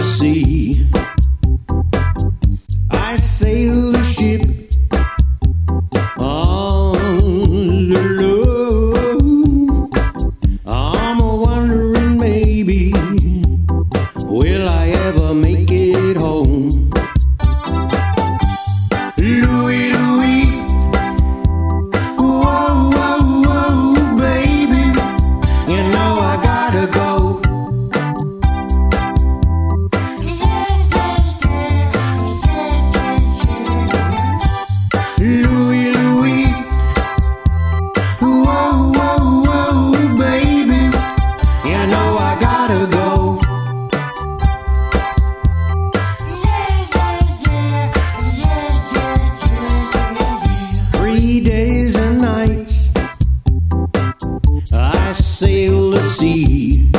sea. I sail the ship on the low. I'm wondering maybe, will I ever make it home? Louie, Louie, whoa, whoa, whoa, baby, you know I gotta go. Louie, Louie, whoa, whoa, whoa, baby, you know I gotta go. 3 days and nights I sail the sea,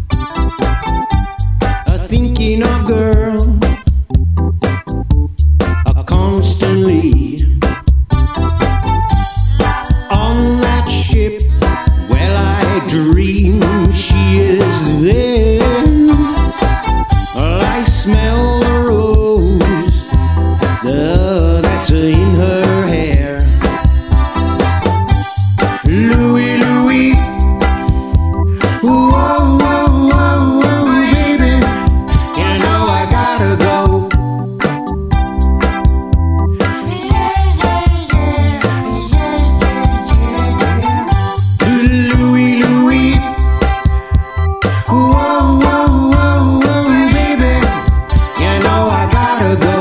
thinking of girl constantly. On that ship, well, I dream she is there. I smell the rose that's in her hair. Louie, Louie, whoa, whoa, whoa, whoa, baby, you know I gotta go. Louie, Louie, whoa, whoa, whoa, whoa, baby, you know I gotta go.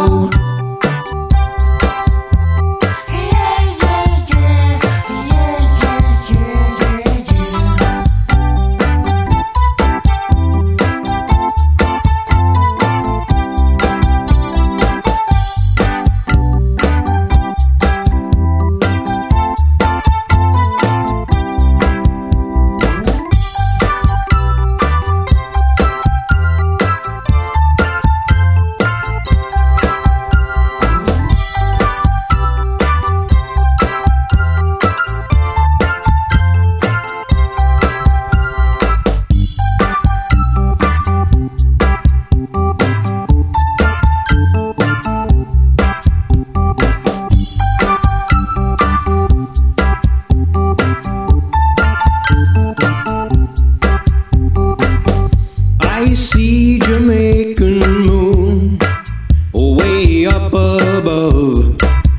I see Jamaican moon way up above.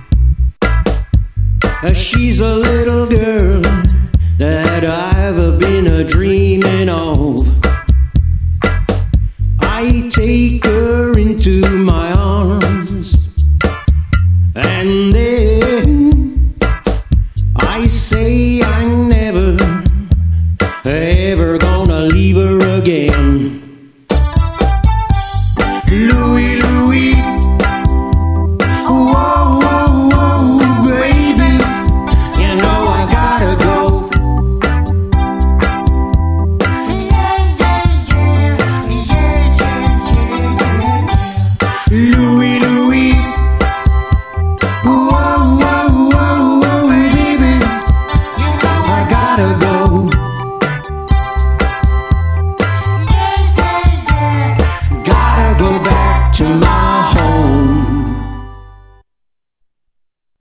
She's a little girl that I've been dreaming of. I take her into my arms, and then I say I'm never, ever gonna leave her again. Louie,